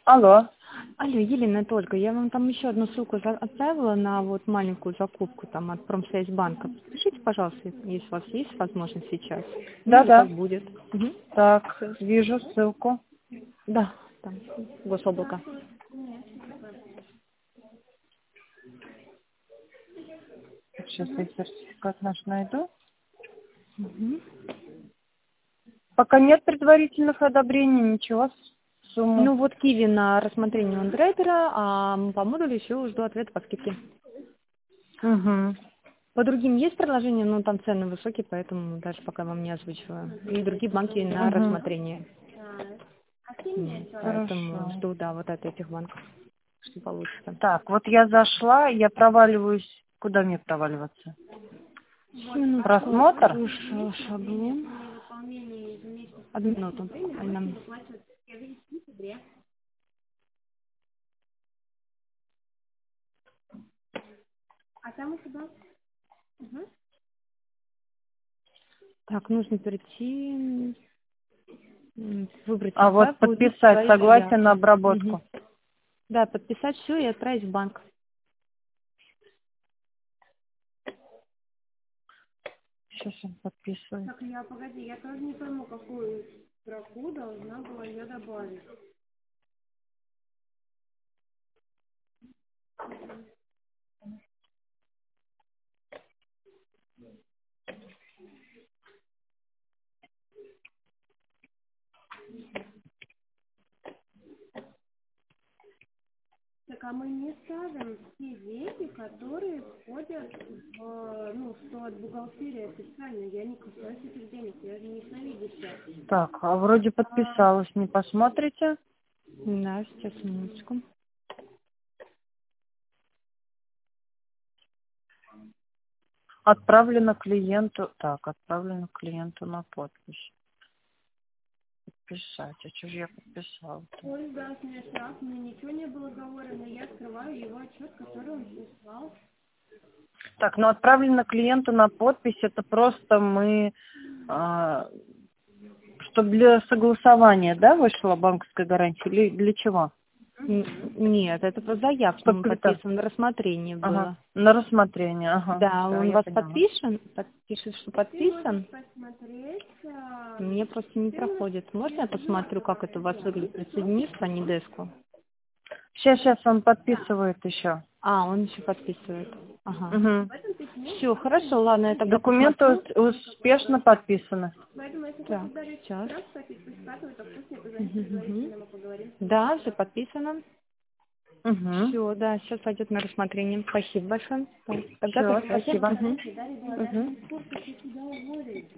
Алло. Алло, Елена, только я вам там еще одну ссылку отправила на вот маленькую закупку там от Промсвязьбанка. Подпишите, пожалуйста, если у вас есть возможность сейчас. Ну, или Да. как будет. Угу. Так, Всё. вижу ссылку. Да, там гособлако. Сейчас я сертификат наш найду. Угу. Пока нет предварительных одобрений, ничего. Сумму. Ну вот Киви на рассмотрение у андеррайтера, а по модулю еще жду ответа по скидке. Угу. По другим есть предложения, но там цены высокие, поэтому даже пока вам не озвучиваю. И другие банки на рассмотрение. Поэтому Хорошо. жду, да, вот от этих банков, что получится. Так, вот я зашла, я проваливаюсь. Куда мне проваливаться? Минутку. Просмотр? Шаблон. Одну минуту. Анна. Так, нужно перейти, выбрать А вот заявку, подписать согласие на обработку. Угу. Да, подписать все и отправить в банк. Сейчас я подписываю. Так, погоди, я тоже не пойму, какую строку должна была я добавить. Так, а мы не ставим те деньги, которые входят в, что от бухгалтерии официально. Я не касаюсь этих денег, я же не сновидящая. Так, а вроде подписалась, не посмотрите? Да, сейчас, минуточку. Отправлено клиенту. Так, отправлено клиенту на подпись. Подписать. А что же я подписала? Ой, да, мне штраф, мне ничего не было говорено, я открываю его отчет, который он прислал. Так, ну отправлено клиенту на подпись, это просто мы, чтобы для согласования, да, вышла банковская гарантия или для чего? Нет, это по заявке Чтобы подписан, на рассмотрение было. Ага, на рассмотрение, ага. Да, Всё, он я вас поняла. пишет, что подписан. Посмотреть. Мне просто не проходит. Можно я посмотрю, как это у вас выглядит? Присоединишься, а не деску? Сейчас он подписывает еще. А, он еще подписывает. Ага. Угу. Все, хорошо, ладно, я тогда Документы посмотрю. успешно подписаны. Так, сейчас. Мгм. Да, все подписано. Угу. Все, да, сейчас пойдет на рассмотрение. Спасибо большое. Тогда Все, до связи. спасибо. Мгм. Мгм.